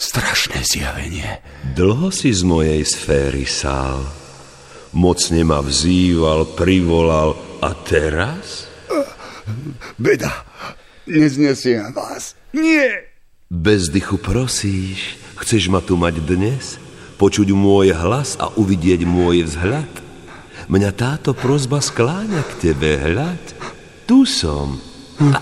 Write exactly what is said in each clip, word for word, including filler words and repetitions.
strašné zjavenie. Dlho si z mojej sféry sál. Mocne ma vzýval, privolal. A teraz? Beda, neznesiem vás. Nie! Bez dychu prosíš, chceš ma tu mať dnes? Počuť môj hlas a uvidieť môj vzhľad? Mňa táto prosba skláňa k tebe, hľad. Tu som. Hm.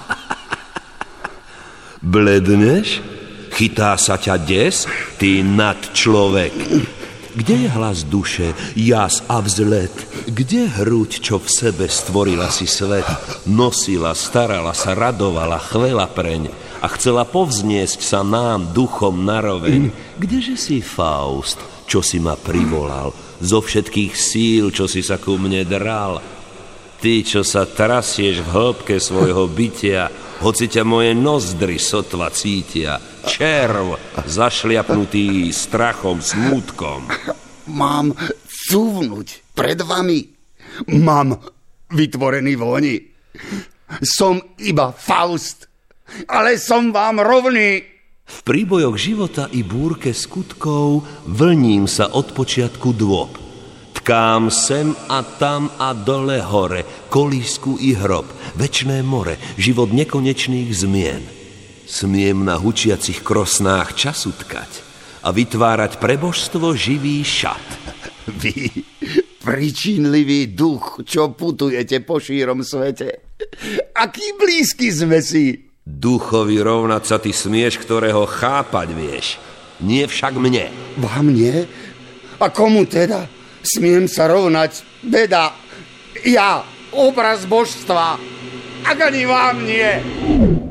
Bledneš? Chytá sa ťa des, ty nadčlovek. Kde je hlas duše, jas a vzlet? Kde hruď, čo v sebe stvorila si svet? Nosila, starala sa, radovala, chvela preň a chcela povzniesť sa nám duchom naroveň. Kdeže si, Faust, čo si ma privolal? Zo všetkých síl, čo si sa ku mne dral? Ty, čo sa trasieš v hĺbke svojho bytia, hoci ťa moje nozdry sotva cítia. Červ, zašliapnutý strachom, smútkom. Mám cúvnuť pred vami. Mám vytvorený voni. Som iba Faust, ale som vám rovný. V príbojoch života i búrke skutkov vlním sa od počiatku dôb. Tkám sem a tam a dole hore, kolísku i hrob, večné more, život nekonečných zmien. Smiem na hučiacich krosnách času tkať a vytvárať pre božstvo živý šat. Vy, pričinlivý duch, čo putujete po šírom svete, aký blízky sme si. Duchovi rovnať sa ty smieš, ktorého chápať vieš, nie však mne. Vám nie? A komu teda? Smiem sa rovnať, Beda, ja, obraz božstva, ak ani vám nie.